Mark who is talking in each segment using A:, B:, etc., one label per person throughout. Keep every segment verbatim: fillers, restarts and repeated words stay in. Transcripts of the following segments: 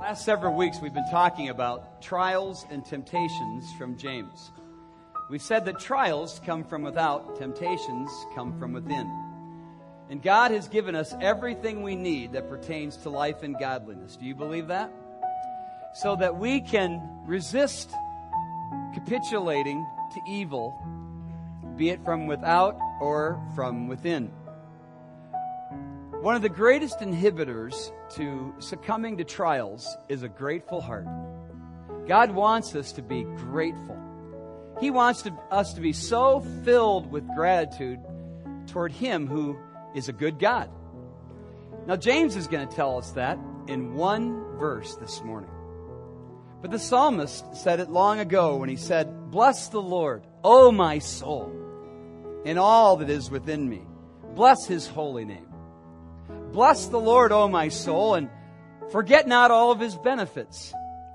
A: Last several weeks we've been talking about trials and temptations from James. We've said that trials come from without, temptations come from within. And God has given us everything we need that pertains to life and godliness. Do you believe that? So that we can resist capitulating to evil, be it from without or from within. One of the greatest inhibitors to succumbing to trials is a grateful heart. God wants us to be grateful. He wants to, us to be so filled with gratitude toward Him who is a good God. Now, James is going to tell us that in one verse this morning. But the psalmist said it long ago when he said, "Bless the Lord, O my soul, and all that is within me. Bless His holy name. Bless the Lord, O my soul, and forget not all of His benefits,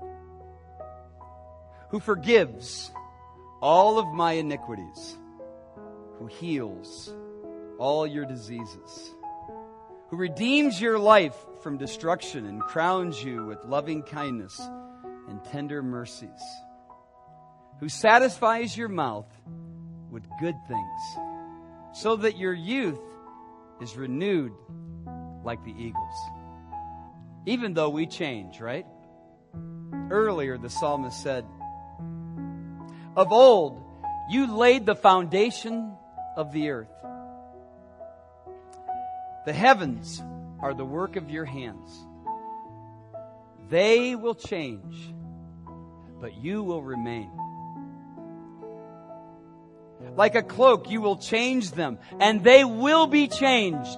A: who forgives all of my iniquities, who heals all your diseases, who redeems your life from destruction and crowns you with loving kindness and tender mercies, who satisfies your mouth with good things, so that your youth is renewed like the eagles." Even though we change, right? Earlier the psalmist said, "Of old you laid the foundation of the earth. The heavens are the work of your hands. They will change, but you will remain. Like a cloak, you will change them, and they will be changed.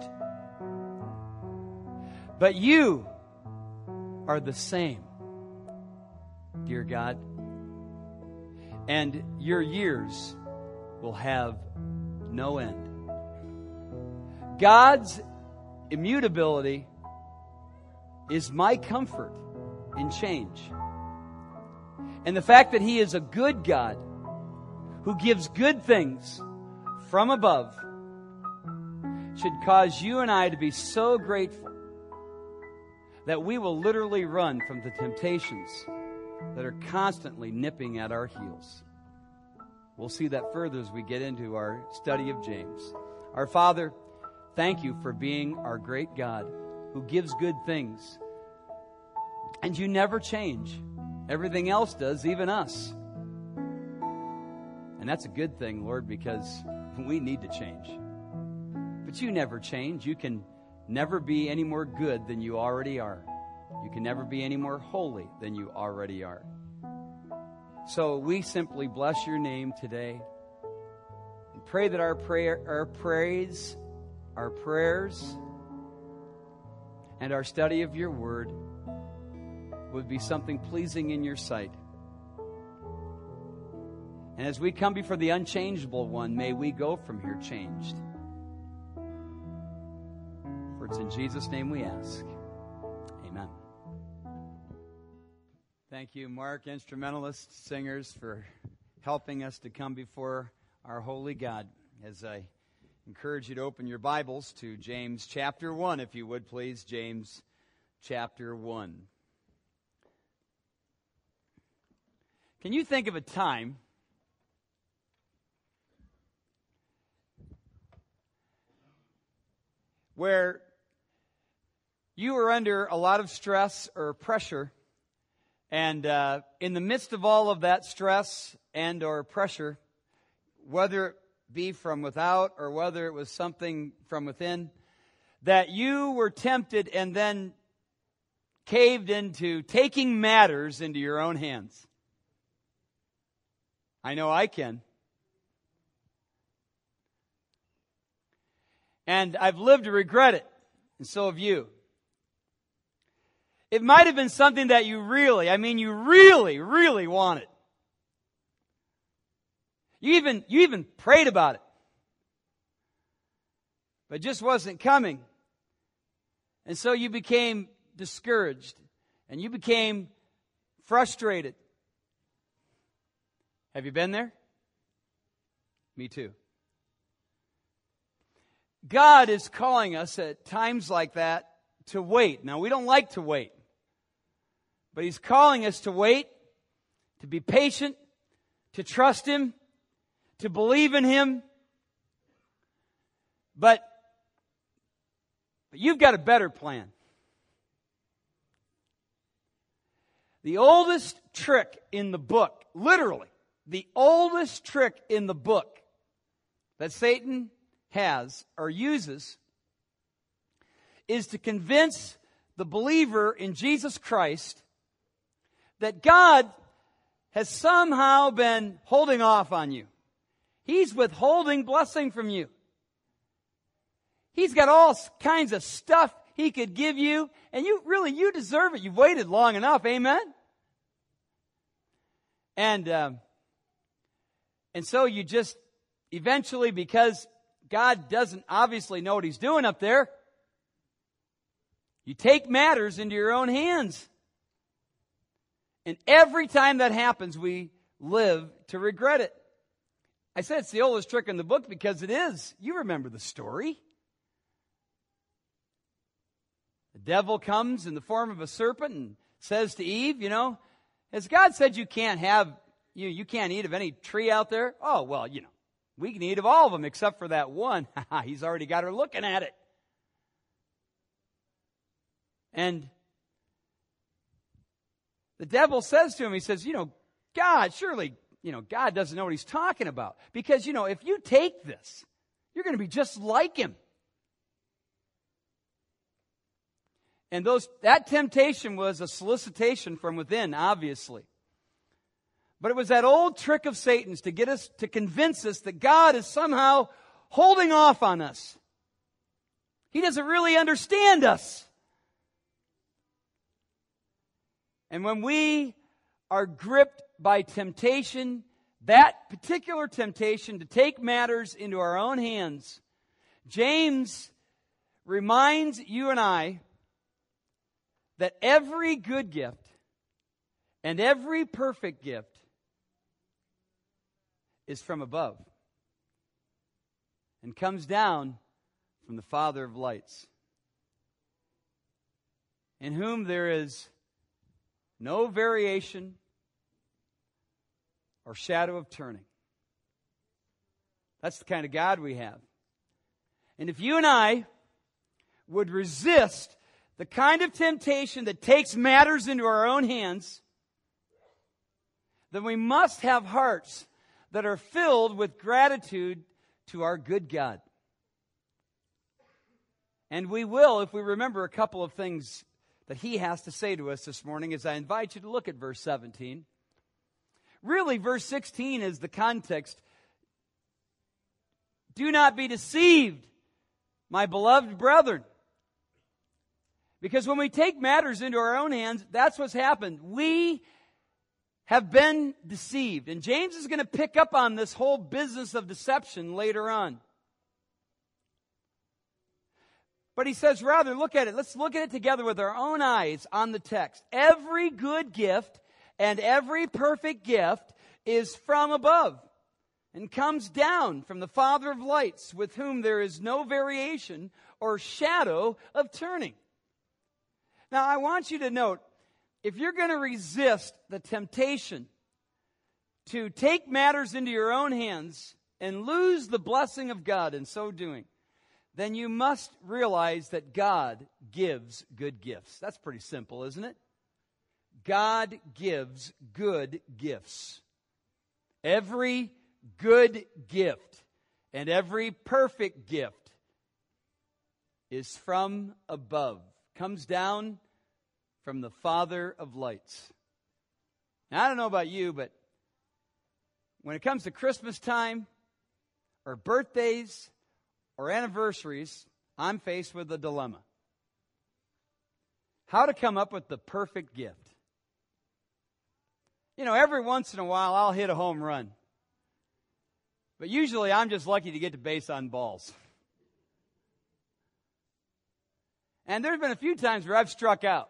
A: But you are the same, dear God, and your years will have no end." God's immutability is my comfort in change. And the fact that He is a good God who gives good things from above should cause you and I to be so grateful that we will literally run from the temptations that are constantly nipping at our heels. We'll see that further as we get into our study of James. Our Father, thank You for being our great God who gives good things. And You never change. Everything else does, even us. And that's a good thing, Lord, because we need to change. But You never change. You can never be any more good than you already are. You can never be any more holy than you already are. So we simply bless Your name today and pray that our prayer, our praise, our prayers, and our study of Your word would be something pleasing in Your sight. And as we come before the unchangeable one, may we go from here changed. For it's in Jesus' name we ask. Amen. Thank you, Mark, instrumentalists, singers, for helping us to come before our holy God. As I encourage you to open your Bibles to James chapter one, if you would please. James chapter one. Can you think of a time where you were under a lot of stress or pressure, and uh, in the midst of all of that stress and or pressure, whether it be from without or whether it was something from within, that you were tempted and then caved into taking matters into your own hands? I know I can. And I've lived to regret it, and so have you. It might have been something that you really, I mean you really, really wanted. You even, you even prayed about it. But it just wasn't coming. And so you became discouraged. And you became frustrated. Have you been there? Me too. God is calling us at times like that to wait. Now, we don't like to wait. But He's calling us to wait, to be patient, to trust Him, to believe in Him. But, but you've got a better plan. The oldest trick in the book, literally, the oldest trick in the book that Satan has or uses is to convince the believer in Jesus Christ that God has somehow been holding off on you. He's withholding blessing from you. He's got all kinds of stuff He could give you, and you really, you deserve it. You've waited long enough, amen? And, um, and so you just eventually, because God doesn't obviously know what He's doing up there, you take matters into your own hands. And every time that happens, we live to regret it. I said it's the oldest trick in the book because it is. You remember the story. The devil comes in the form of a serpent and says to Eve, you know, has God said you can't have, you, you can't eat of any tree out there? Oh, well, you know, we can eat of all of them except for that one. He's already got her looking at it. And the devil says to him, he says, you know, God, surely, you know, God doesn't know what He's talking about. Because, you know, if you take this, you're going to be just like Him. And those that temptation was a solicitation from within, obviously. But it was that old trick of Satan's to get us, to convince us that God is somehow holding off on us. He doesn't really understand us. And when we are gripped by temptation, that particular temptation to take matters into our own hands, James reminds you and I that every good gift and every perfect gift is from above and comes down from the Father of lights, in whom there is no variation or shadow of turning. That's the kind of God we have. And if you and I would resist the kind of temptation that takes matters into our own hands, then we must have hearts that are filled with gratitude to our good God. And we will if we remember a couple of things that He has to say to us this morning as I invite you to look at verse seventeen. Really, verse sixteen is the context. Do not be deceived, my beloved brethren. Because when we take matters into our own hands, that's what's happened. We have been deceived. And James is going to pick up on this whole business of deception later on. But he says, rather, look at it. Let's look at it together with our own eyes on the text. Every good gift and every perfect gift is from above and comes down from the Father of lights, with whom there is no variation or shadow of turning. Now, I want you to note, if you're going to resist the temptation to take matters into your own hands and lose the blessing of God in so doing, then you must realize that God gives good gifts. That's pretty simple, isn't it? God gives good gifts. Every good gift and every perfect gift is from above, comes down from the Father of lights. Now, I don't know about you, but when it comes to Christmas time or birthdays or anniversaries, I'm faced with a dilemma. How to come up with the perfect gift. You know, every once in a while I'll hit a home run. But usually I'm just lucky to get to base on balls. And there's been a few times where I've struck out.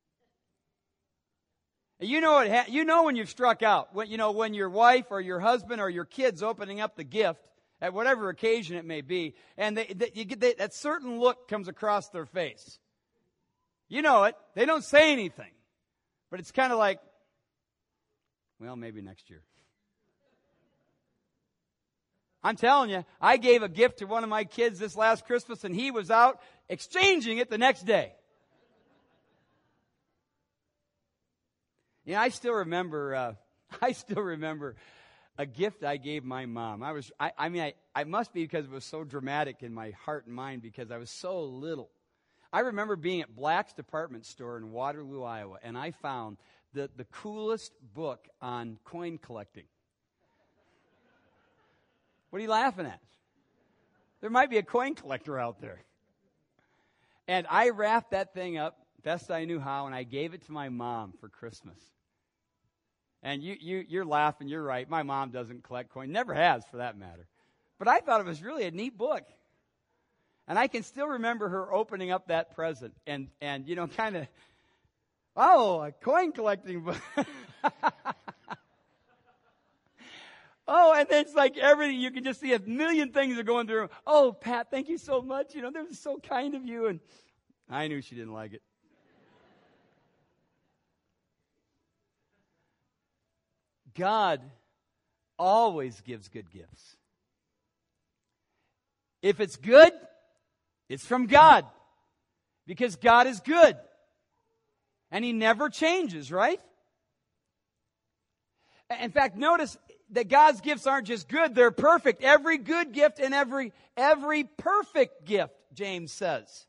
A: And you know what? Ha- you know when you've struck out. When, you know, when your wife or your husband or your kids opening up the gift at whatever occasion it may be, and they, they, you get they, that certain look comes across their face. You know it. They don't say anything, But it's kind of like, well, maybe next year. I'm telling you, I gave a gift to one of my kids this last Christmas, and he was out exchanging it the next day. Yeah, I still remember. Uh, I still remember a gift I gave my mom. I was. I, I mean, I, I must be because it was so dramatic in my heart and mind because I was so little. I remember being at Black's department store in Waterloo, Iowa, and I found the the coolest book on coin collecting. What are you laughing at? There might be a coin collector out there. And I wrapped that thing up best I knew how, and I gave it to my mom for Christmas. And you, you, you're laughing, you're right. My mom doesn't collect coins, never has for that matter. But I thought it was really a neat book. And I can still remember her opening up that present and, and you know, kind of, oh, a coin collecting book. Oh, and it's like everything, you can just see a million things are going through. Oh, Pat, thank you so much. You know, that was so kind of you. And I knew she didn't like it. God always gives good gifts. If it's good, it's from God. Because God is good. And He never changes, right? In fact, notice that God's gifts aren't just good, they're perfect. Every good gift and every, every perfect gift, James says,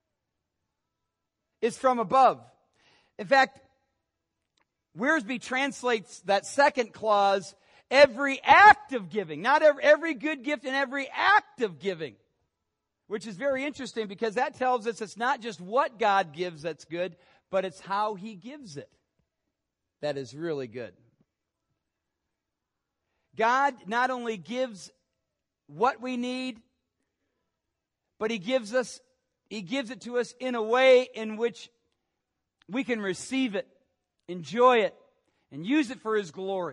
A: is from above. In fact, Wiersbe translates that second clause, every act of giving. Not every, every good gift and every act of giving. Which is very interesting because that tells us it's not just what God gives that's good, but it's how He gives it that is really good. God not only gives what we need, but He gives us, He gives it to us in a way in which we can receive it, enjoy it, and use it for His glory.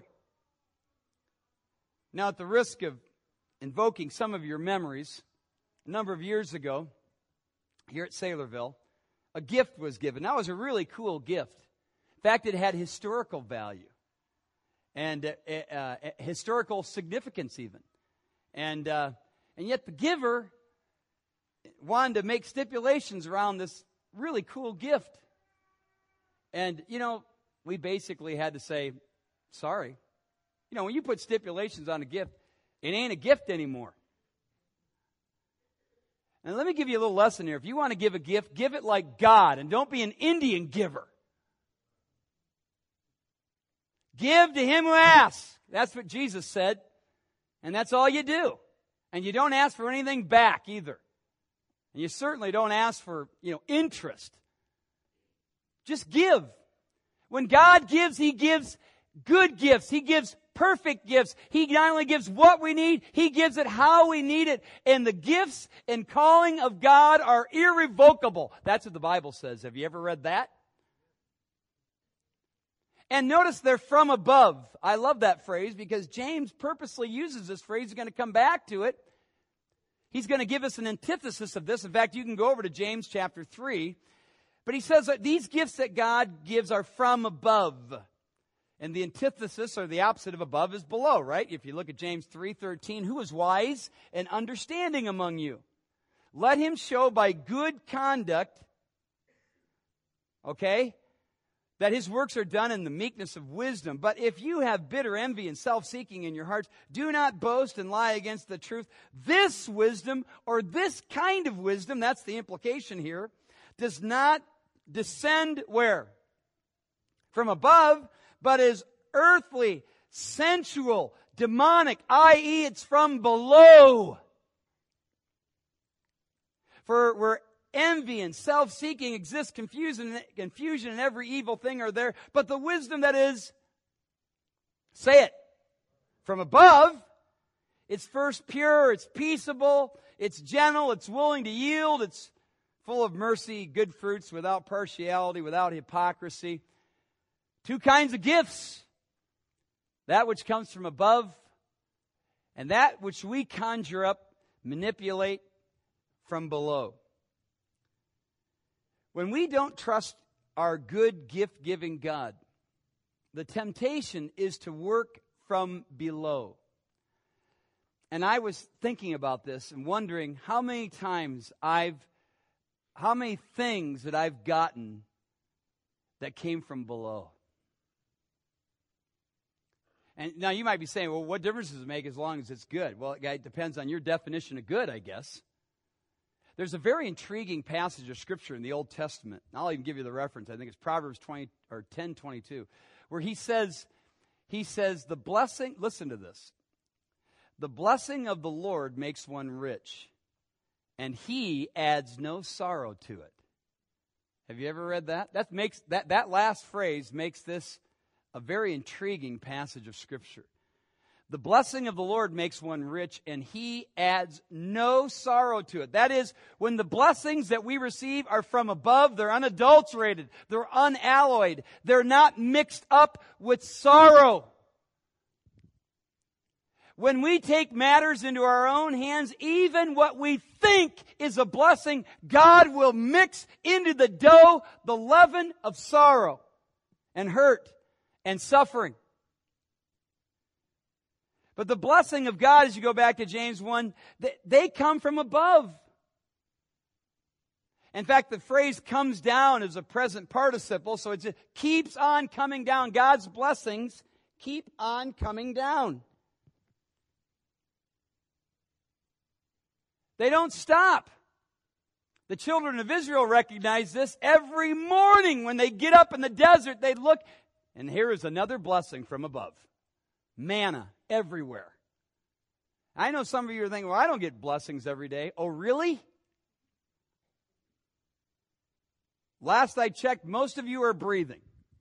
A: Now, at the risk of invoking some of your memories, a number of years ago, here at Saylorville, a gift was given. That was a really cool gift. In fact, it had historical value. And uh, uh, historical significance even. And uh, and yet the giver wanted to make stipulations around this really cool gift. And, you know, we basically had to say, sorry. You know, when you put stipulations on a gift, it ain't a gift anymore. And let me give you a little lesson here. If you want to give a gift, give it like God. And don't be an Indian giver. Give to him who asks. That's what Jesus said. And that's all you do. And you don't ask for anything back either. And you certainly don't ask for, you know, interest. Just give. When God gives, He gives good gifts. He gives perfect gifts. He not only gives what we need, He gives it how we need it. And the gifts and calling of God are irrevocable. That's what the Bible says. Have you ever read that? And notice they're from above. I love that phrase because James purposely uses this phrase. He's going to come back to it. He's going to give us an antithesis of this. In fact, you can go over to James chapter three. But he says that these gifts that God gives are from above. And the antithesis, or the opposite of above, is below, right? If you look at James three thirteen, who is wise and understanding among you? Let him show by good conduct, okay, that his works are done in the meekness of wisdom. But if you have bitter envy and self-seeking in your hearts, do not boast and lie against the truth. This wisdom, or this kind of wisdom, that's the implication here, does not descend where? From above, but is earthly, sensual, demonic, that is it's from below. For where envy and self-seeking exist, confusion, confusion and every evil thing are there. But the wisdom that is, say it, from above, it's first pure, it's peaceable, it's gentle, it's willing to yield, it's full of mercy, good fruits, without partiality, without hypocrisy. Two kinds of gifts. That which comes from above, and that which we conjure up, manipulate from below. When we don't trust our good gift-giving God. The temptation is to work from below. And I was thinking about this and wondering how many times I've, how many things that I've gotten that came from below. And now you might be saying, well, what difference does it make as long as it's good? Well, it depends on your definition of good, I guess. There's a very intriguing passage of Scripture in the Old Testament. I'll even give you the reference. I think it's Proverbs twenty or ten twenty-two, where he says, he says, the blessing, listen to this. The blessing of the Lord makes one rich, and he adds no sorrow to it. Have you ever read that? That makes that, that last phrase makes this a very intriguing passage of Scripture. The blessing of the Lord makes one rich, and he adds no sorrow to it. That is, when the blessings that we receive are from above, they're unadulterated, they're unalloyed, they're not mixed up with sorrow. When we take matters into our own hands, even what we think is a blessing, God will mix into the dough the leaven of sorrow and hurt and suffering. But the blessing of God, as you go back to James one, they come from above. In fact, the phrase comes down as a present participle, so it just keeps on coming down. God's blessings keep on coming down. They don't stop. The children of Israel recognize this every morning when they get up in the desert. They look, and here is another blessing from above. Manna everywhere. I know some of you are thinking, well, I don't get blessings every day. Oh, really? Last I checked, most of you are breathing.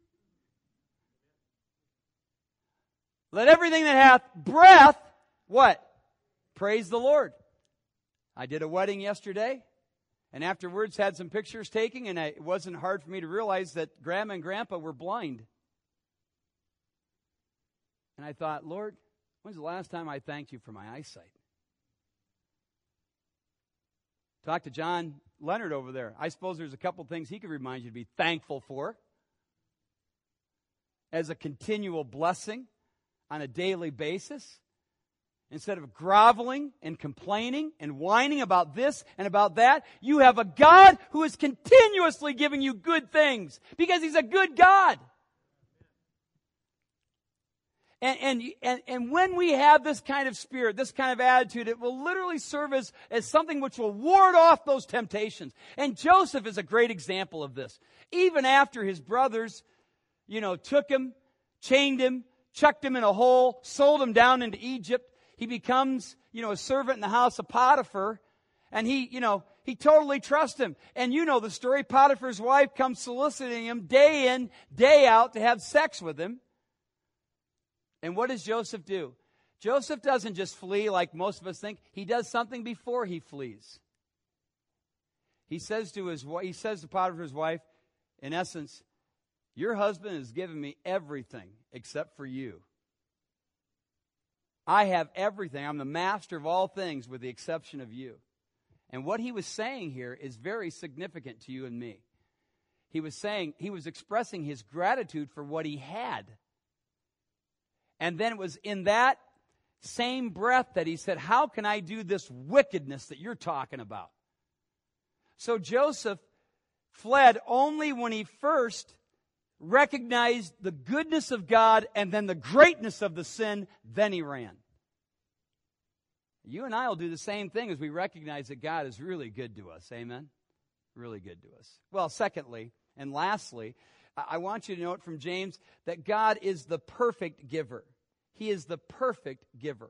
A: Let everything that hath breath, what? Praise the Lord. I did a wedding yesterday, and afterwards had some pictures taken, and I, it wasn't hard for me to realize that Grandma and Grandpa were blind. And I thought, Lord, when's the last time I thanked you for my eyesight? Talked to John Leonard over there. I suppose there's a couple things he could remind you to be thankful for as a continual blessing on a daily basis. Instead of groveling and complaining and whining about this and about that, you have a God who is continuously giving you good things because He's a good God. And, and, and, and when we have this kind of spirit, this kind of attitude, it will literally serve as, as something which will ward off those temptations. And Joseph is a great example of this. Even after his brothers, you know, took him, chained him, chucked him in a hole, sold him down into Egypt, he becomes, you know, a servant in the house of Potiphar. And he, you know, he totally trusts him. And you know the story. Potiphar's wife comes soliciting him day in, day out to have sex with him. And what does Joseph do? Joseph doesn't just flee like most of us think. He does something before he flees. He says to his he says to Potiphar's wife, in essence, your husband has given me everything except for you. I have everything. I'm the master of all things with the exception of you. And what he was saying here is very significant to you and me. He was saying, he was expressing his gratitude for what he had. And then it was in that same breath that he said, how can I do this wickedness that you're talking about? So Joseph fled only when he first recognized the goodness of God and then the greatness of the sin, then he ran. You and I will do the same thing as we recognize that God is really good to us. Amen? Really good to us. Well, secondly, and lastly, I want you to note from James that God is the perfect giver. He is the perfect giver.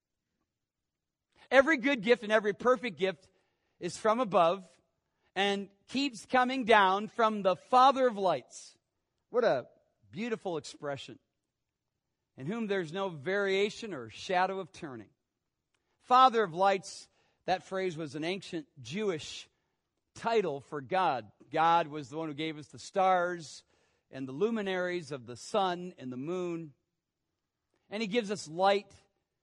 A: Every good gift and every perfect gift is from above and keeps coming down from the Father of lights. What a beautiful expression. In whom there's no variation or shadow of turning. Father of lights, that phrase was an ancient Jewish title for God. God was the one who gave us the stars and the luminaries of the sun and the moon. And He gives us light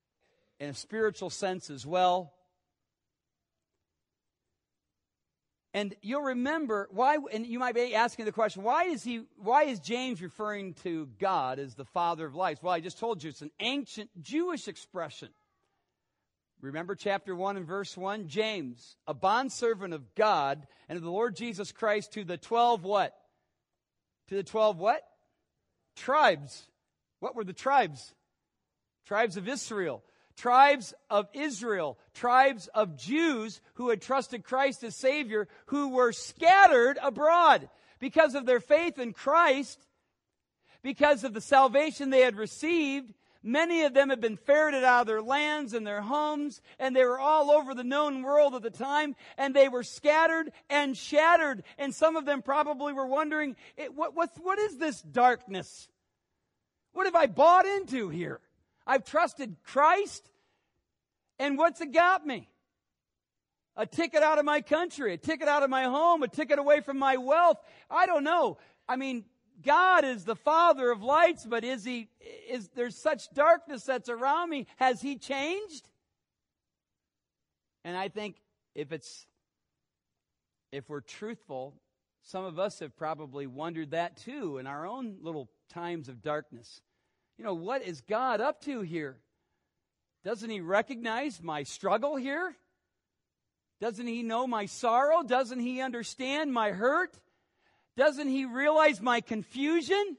A: in a spiritual sense as well. And you'll remember why, and you might be asking the question, why is he, why is James referring to God as the father of lights? Well, I just told you it's an ancient Jewish expression. Remember chapter one and verse one? James, a bondservant of God and of the Lord Jesus Christ, to the twelve what? To the twelve what? Tribes. What were the tribes? Tribes of Israel. Tribes of Israel. Tribes of Jews who had trusted Christ as Savior, who were scattered abroad because of their faith in Christ, because of the salvation they had received. Many of them had been ferreted out of their lands and their homes, and they were all over the known world at the time, and they were scattered and shattered. And some of them probably were wondering, what, what, what is this darkness? What have I bought into here? I've trusted Christ, and what's it got me? A ticket out of my country, a ticket out of my home, a ticket away from my wealth. I don't know. I mean, God is the Father of lights, but is He, is there's such darkness that's around me? Has He changed? And I think if it's, if we're truthful, some of us have probably wondered that too in our own little times of darkness. You know, what is God up to here? Doesn't He recognize my struggle here? Doesn't He know my sorrow? Doesn't He understand my hurt? Doesn't He realize my confusion?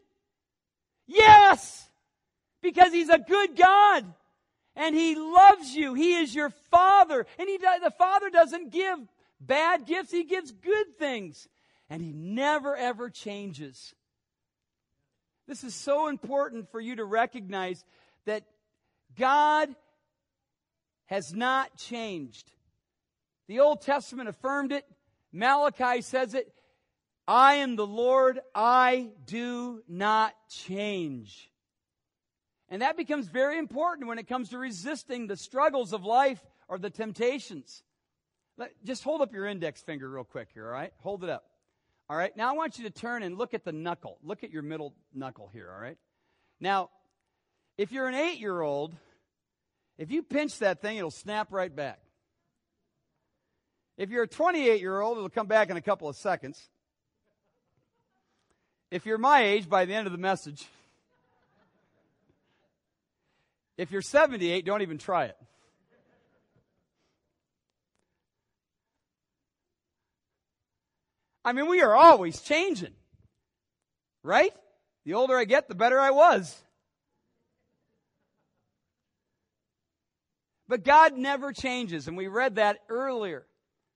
A: Yes! Because He's a good God. And He loves you. He is your Father. And he, the Father doesn't give bad gifts. He gives good things. And He never, ever changes. This is so important for you to recognize that God has not changed. The Old Testament affirmed it. Malachi says it. I am the Lord, I do not change. And that becomes very important when it comes to resisting the struggles of life or the temptations. Let, just hold up your index finger real quick here, all right? Hold it up. All right? Now I want you to turn and look at the knuckle. Look at your middle knuckle here, all right? Now, if you're an eight-year-old, if you pinch that thing, it'll snap right back. If you're a twenty-eight-year-old, it'll come back in a couple of seconds. If you're my age, by the end of the message, if you're seventy-eight, don't even try it. I mean, we are always changing, right? The older I get, the better I was. But God never changes, and we read that earlier.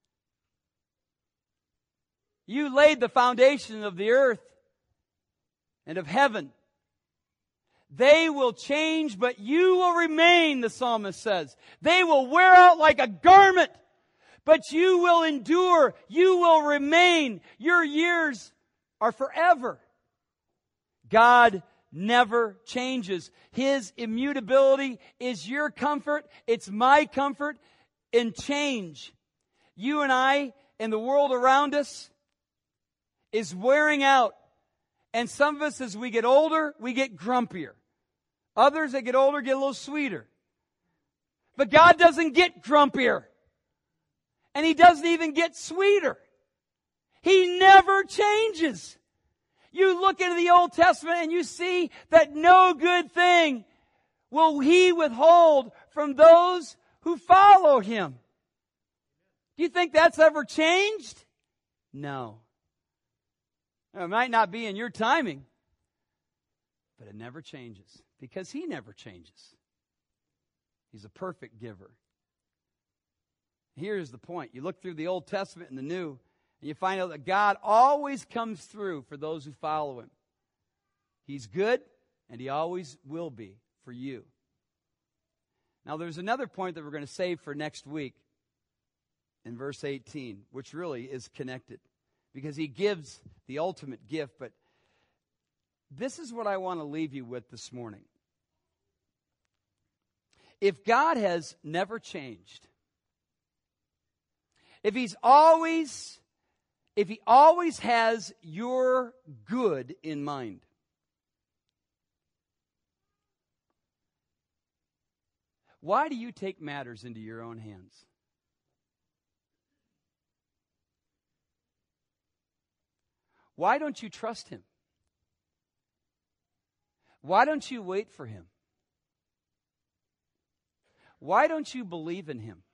A: You laid the foundation of the earth and of heaven. They will change, but you will remain, the psalmist says. They will wear out like a garment, but you will endure. You will remain. Your years are forever. God never changes. His immutability is your comfort. It's my comfort in change. You and I and the world around us is wearing out. And some of us, as we get older, we get grumpier. Others, that get older, get a little sweeter. But God doesn't get grumpier. And He doesn't even get sweeter. He never changes. You look into the Old Testament and you see that no good thing will He withhold from those who follow Him. Do you think that's ever changed? No. It might not be in your timing, but it never changes because He never changes. He's a perfect giver. Here's the point. You look through the Old Testament and the New, and you find out that God always comes through for those who follow Him. He's good, and He always will be for you. Now, there's another point that we're going to save for next week in verse eighteen, which really is connected. Because He gives the ultimate gift. But this is what I want to leave you with this morning. If God has never changed, if He's always, if He always has your good in mind, why do you take matters into your own hands? Why don't you trust Him? Why don't you wait for Him? Why don't you believe in Him?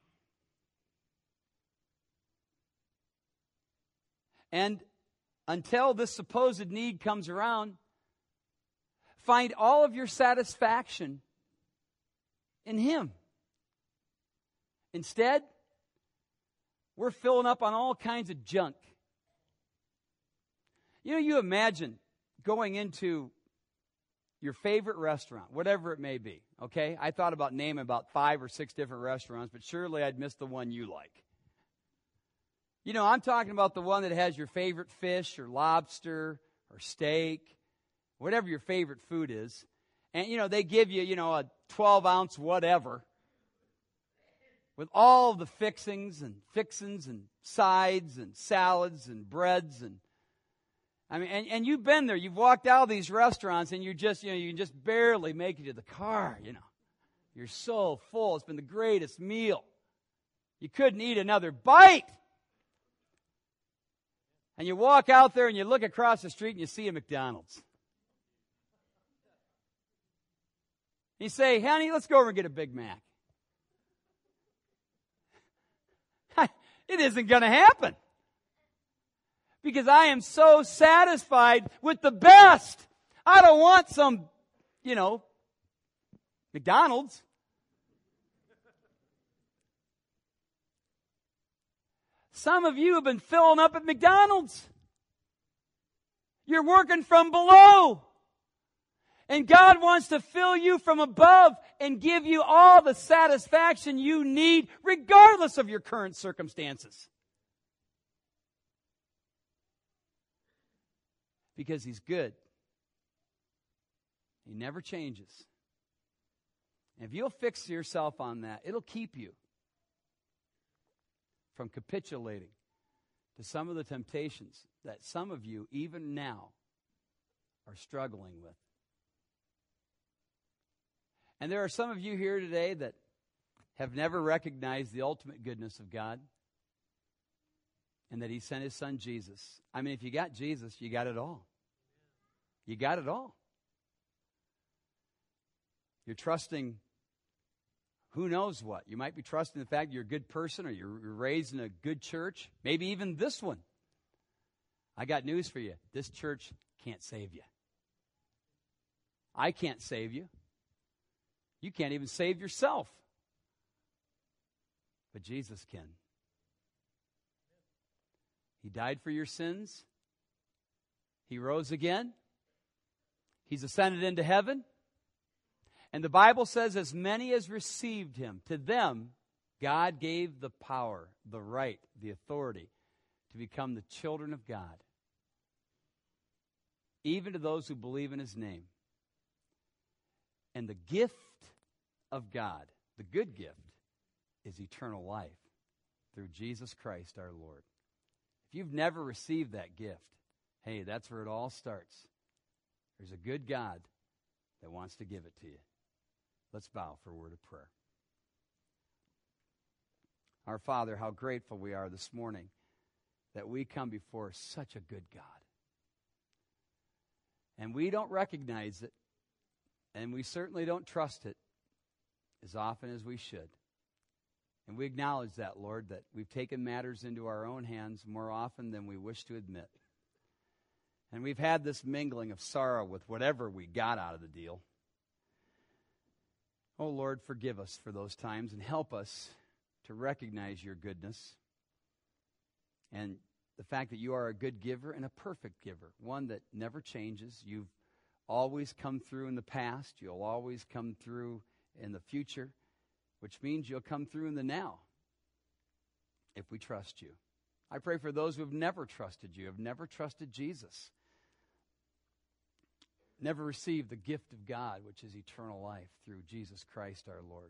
A: And until this supposed need comes around, find all of your satisfaction in Him. Instead, we're filling up on all kinds of junk. You know, you imagine going into your favorite restaurant, whatever it may be, okay? I thought about naming about five or six different restaurants, but surely I'd miss the one you like. You know, I'm talking about the one that has your favorite fish or lobster or steak, whatever your favorite food is. And, you know, they give you, you know, a twelve-ounce whatever with all the fixings and fixins and sides and salads and breads and I mean, and, and you've been there. You've walked out of these restaurants and you're just, you know, you can just barely make it to the car, you know. You're so full. It's been the greatest meal. You couldn't eat another bite. And you walk out there and you look across the street and you see a McDonald's. You say, honey, let's go over and get a Big Mac. It isn't going to happen. Because I am so satisfied with the best. I don't want some, you know, McDonald's. Some of you have been filling up at McDonald's. You're working from below. And God wants to fill you from above and give you all the satisfaction you need, regardless of your current circumstances. Because He's good. He never changes. And if you'll fix yourself on that, it'll keep you from capitulating to some of the temptations that some of you, even now, are struggling with. And there are some of you here today that have never recognized the ultimate goodness of God and that He sent His Son Jesus. I mean, if you got Jesus, you got it all. You got it all. You're trusting who knows what. You might be trusting the fact you're a good person or you're raised in a good church, maybe even this one. I got news for you. This church can't save you. I can't save you. You can't even save yourself. But Jesus can. He died for your sins. He rose again. He's ascended into heaven. And the Bible says, as many as received Him, to them God gave the power, the right, the authority to become the children of God. Even to those who believe in His name. And the gift of God, the good gift, is eternal life through Jesus Christ our Lord. If you've never received that gift, hey, that's where it all starts. There's a good God that wants to give it to you. Let's bow for a word of prayer. Our Father, how grateful we are this morning that we come before such a good God. And we don't recognize it, and we certainly don't trust it as often as we should. And we acknowledge that, Lord, that we've taken matters into our own hands more often than we wish to admit. And we've had this mingling of sorrow with whatever we got out of the deal. Oh, Lord, forgive us for those times and help us to recognize your goodness and the fact that you are a good giver and a perfect giver, one that never changes. You've always come through in the past. You'll always come through in the future, which means you'll come through in the now if we trust you. I pray for those who have never trusted you, have never trusted Jesus, never received the gift of God, which is eternal life through Jesus Christ our Lord.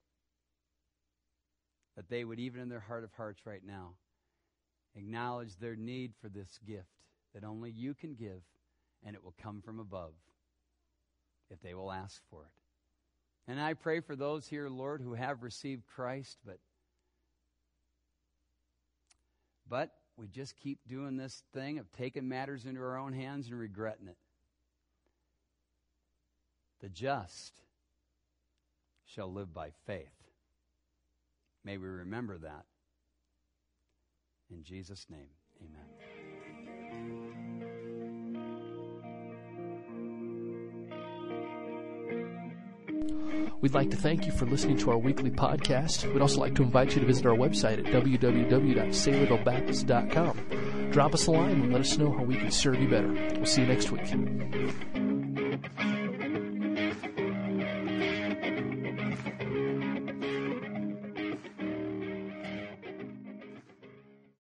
A: That they would, even in their heart of hearts right now, acknowledge their need for this gift that only you can give, and it will come from above if they will ask for it. And I pray for those here, Lord, who have received Christ, but, but we just keep doing this thing of taking matters into our own hands and regretting it. The just shall live by faith. May we remember that. In Jesus' name, amen.
B: We'd like to thank you for listening to our weekly podcast. We'd also like to invite you to visit our website at w w w dot saylorville baptist dot com. Drop us a line and let us know how we can serve you better. We'll see you next week.